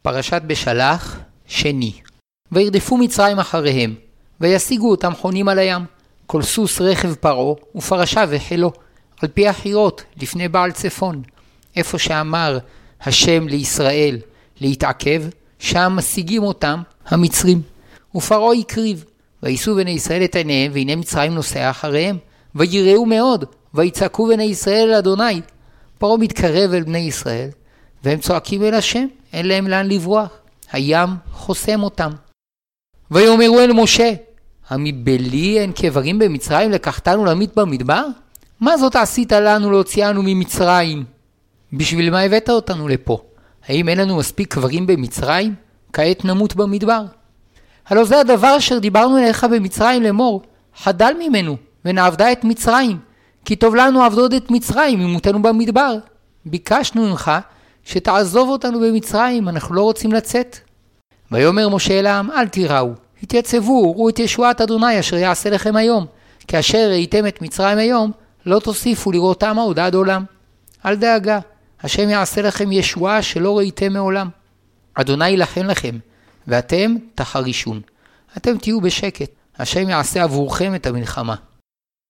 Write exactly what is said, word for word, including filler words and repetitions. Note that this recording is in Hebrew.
פרשת בשלח, שני. וירדפו מצרים אחריהם, וישיגו אותם חונים על הים, כל סוס רכב פרעה, ופרשה וחילו, על פי החירות, לפני בעל צפון. איפה שאמר השם לישראל להתעכב, שם משיגים אותם המצרים. ופרעה יקריב, ויסו בני ישראל את עיניהם, והנה מצרים נוסע אחריהם, ויראו מאוד, ויצעקו בני ישראל אל אדוני. פרעה מתקרב אל בני ישראל, והם צועקים אל השם, אין להם לאן לברוח. הים חוסם אותם. ויאמרו אל משה, המבלי אין קברים במצרים לקחתנו למית במדבר? מה זאת עשית לנו להוציאנו ממצרים? בשביל מה הבאת אותנו לפה? האם אין לנו מספיק קברים במצרים? כעת נמות במדבר. הלא זה הדבר אשר דיברנו אליך במצרים לאמור, חדל ממנו ונעבדה את מצרים, כי טוב לנו עבדות את מצרים ממותנו במדבר. ביקשנו ממך שתעזוב אותנו במצרים, אנחנו לא רוצים לצאת. ויאמר משה אל העם, אל תיראו, התייצבו, ראו את ישועת אדוני אשר יעשה לכם היום, כאשר ראיתם את מצרים היום, לא תוסיפו לראותם עוד עד עולם. אל דאגה, השם יעשה לכם ישועה שלא ראיתם מעולם. אדוני ילחם לכם, ואתם תחרישון. אתם תהיו בשקט, השם יעשה עבורכם את המלחמה.